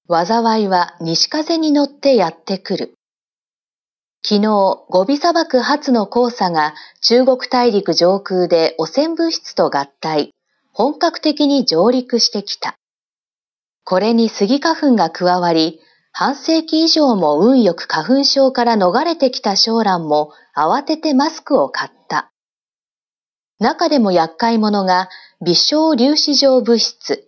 災いは西風に乗ってやってくる。昨日、ゴビ砂漠初の黄砂が中国大陸上空で汚染物質と合体、本格的に上陸してきた。これにスギ花粉が加わり、半世紀以上も運よく花粉症から逃れてきた小蘭も慌ててマスクを買った。中でも厄介者が微小粒子状物質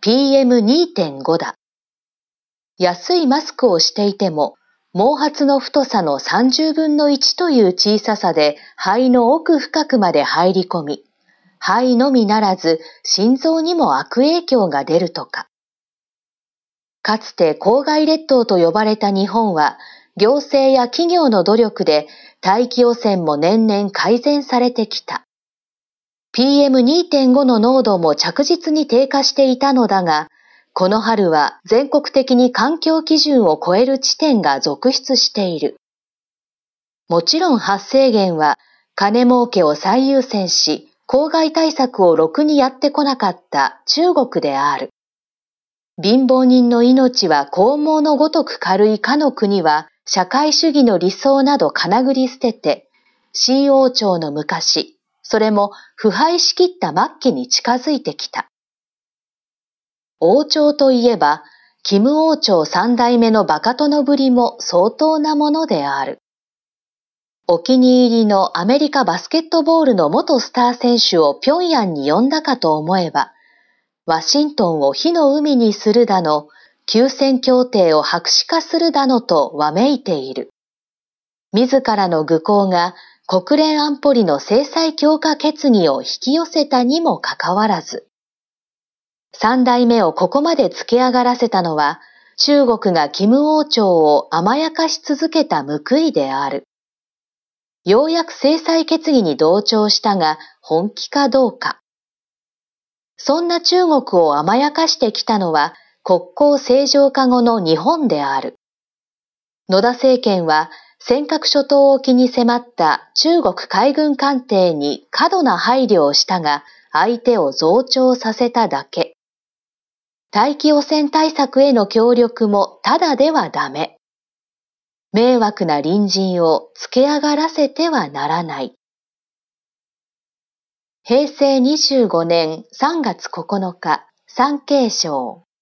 PM2.5 だ。安いマスクをしていても、毛髪の太さの30分の1という小ささで肺の奥深くまで入り込み、肺のみならず心臓にも悪影響が出るとか。かつて郊外列島と呼ばれた日本は、行政や企業の努力で大気汚染も年々改善されてきた。PM2.5 の濃度も着実に低下していたのだが、この春は全国的に環境基準を超える地点が続出している。もちろん発生源は金儲けを最優先し、公害対策をろくにやってこなかった中国である。貧乏人の命は鋼毛のごとく軽いかの国は、社会主義の理想などかなぐり捨てて、清王朝の昔、それも腐敗しきった末期に近づいてきた。王朝といえば、金王朝三代目のバカ殿ぶりも相当なものである。お気に入りのアメリカバスケットボールの元スター選手を平壌に呼んだかと思えば、ワシントンを火の海にするだの、休戦協定を白紙化するだのとわめいている。自らの愚行が国連安保理の制裁強化決議を引き寄せたにもかかわらず、三代目をここまで突き上がらせたのは、中国が金王朝を甘やかし続けた報いである。ようやく制裁決議に同調したが、本気かどうか。そんな中国を甘やかしてきたのは、国交正常化後の日本である。野田政権は、尖閣諸島沖に迫った中国海軍艦艇に過度な配慮をしたが、相手を増長させただけ。大気汚染対策への協力もただではダメ。迷惑な隣人をつけ上がらせてはならない。平成25年3月9日、産経省。